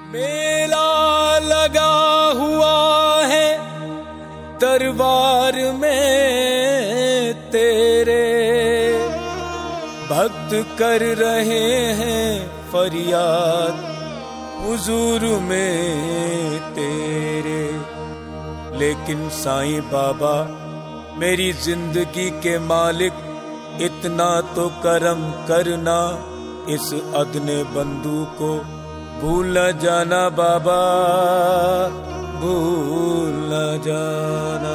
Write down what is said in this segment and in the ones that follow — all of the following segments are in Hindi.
मेला लगा हुआ है दरबार में तेरे, भक्त कर रहे हैं फरियाद हुजूर में तेरे। लेकिन साईं बाबा मेरी जिंदगी के मालिक, इतना तो करम करना, इस अदने बंधु को भूल न जाना बाबा, भूल न जाना।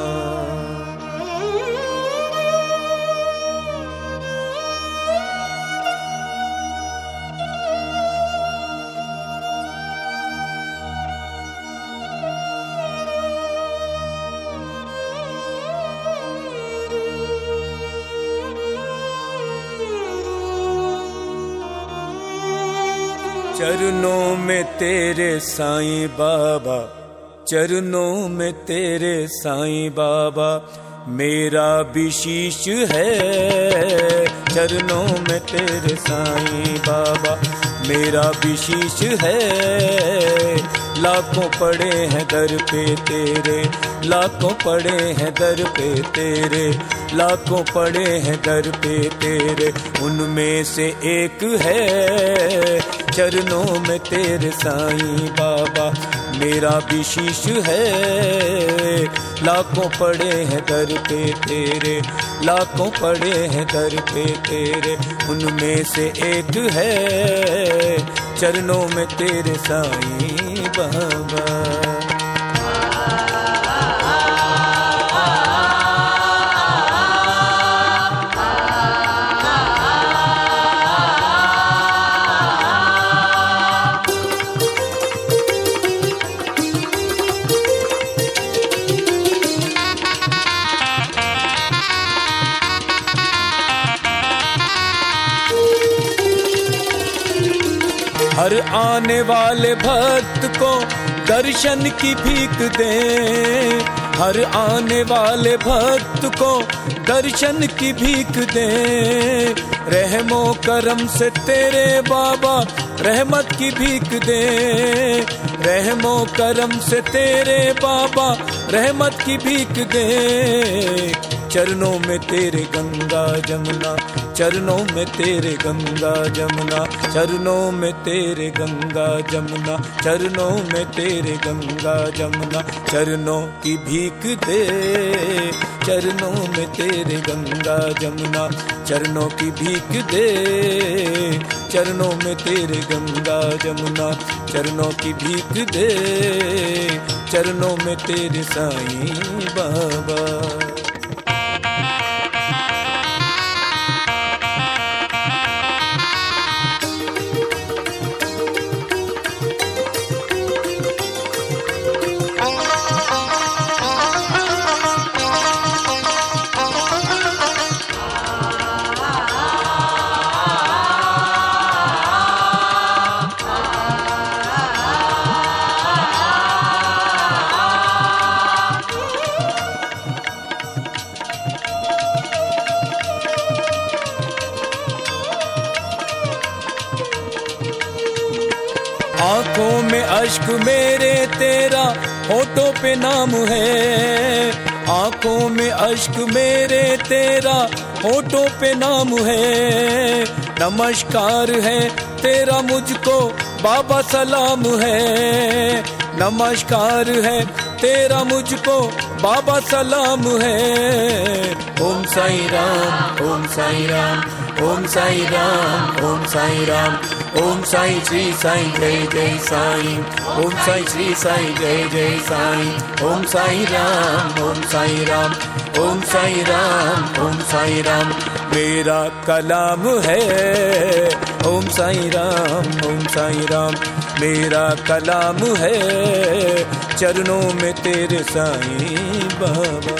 चरणों में तेरे साईं बाबा, चरणों में तेरे साईं बाबा, मेरा भी शीश है। चरणों में तेरे साईं बाबा, मेरा भी शीश है। लाखों पड़े हैं दर पे तेरे, लाखों पड़े हैं दर पे तेरे, लाखों पड़े हैं दर पे तेरे, उनमें से एक है चरणों में तेरे साईं बाबा, मेरा भी शीश है। लाखों पड़े हैं दर पे तेरे, लाखों पड़े हैं दर पे तेरे, उनमें से एक है चरणों में तेरे साईं बाबा। हर आने वाले भक्त को दर्शन की भीख दे, हर आने वाले भक्त को दर्शन की भीख दे। रहमो करम से तेरे बाबा रहमत की भीख दे, रहमो करम से तेरे बाबा रहमत की भीख दे। चरणों में तेरे गंगा जमुना, चरणों में तेरे गंगा जमुना, चरणों में तेरे गंगा जमुना, चरणों में तेरे गंगा जमुना, चरणों की भीख दे। चरणों में तेरे गंगा जमुना, चरणों की भीख दे। चरणों में तेरे गंगा जमुना, चरणों की भीख दे। चरणों में तेरे साईं बाबा। आँखों में अश्क मेरे तेरा होठों पे नाम है, आँखों में अश्क मेरे तेरा होठों पे नाम है। नमस्कार है तेरा मुझको बाबा सलाम है, नमस्कार है तेरा मुझको बाबा सलाम है। ओम साईं राम, ओम साईं राम, ओम साईं राम, ओम साईं राम, ओम साईं श्री साईं जय जय साईं, ओम साईं श्री साईं जय जय साईं। ओम साईं राम, ओम साईं राम, ओम साईं राम, ओम साईं राम, मेरा कलाम है। ओम साईं राम, ओम साईं राम, मेरा कलाम है। चरणों में तेरे साईं बाबा।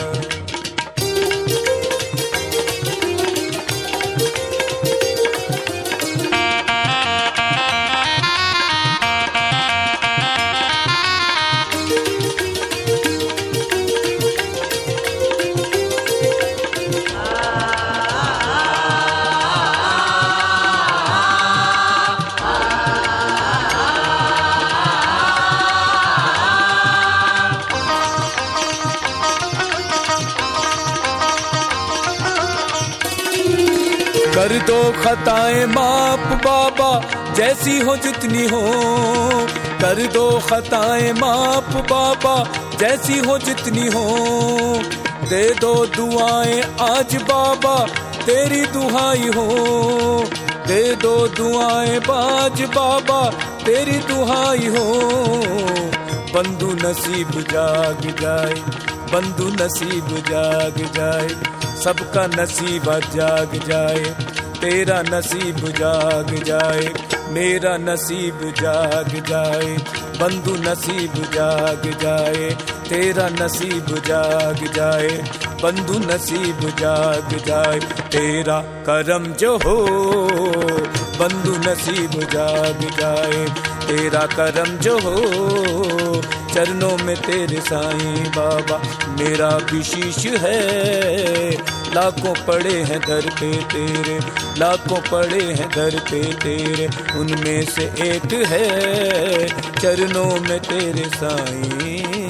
कर दो खताएं माफ बाबा जैसी हो जितनी हो, कर दो खताएं माफ बाबा जैसी हो जितनी हो। दे दो दुआएं आज बाबा तेरी दुहाई हो, दे दो दुआएं बाज बाबा तेरी दुहाई हो। बंधु नसीब जाग जाए, बंधु नसीब जाग जाए, सबका नसीब जाग जाए, तेरा नसीब जाग जाए, मेरा नसीब जाग जाए। बंधु नसीब जाग जाए, तेरा नसीब जाग जाए, बंधु नसीब जाग जाए, तेरा करम जो हो बंधु नसीब जाग जाए, तेरा करम जो हो चरणों में तेरे साईं बाबा। मेरा भी शीश है, लाखों पड़े हैं दर पे तेरे, लाखों पड़े हैं दर पे तेरे, उनमें से एक है चरणों में तेरे साईं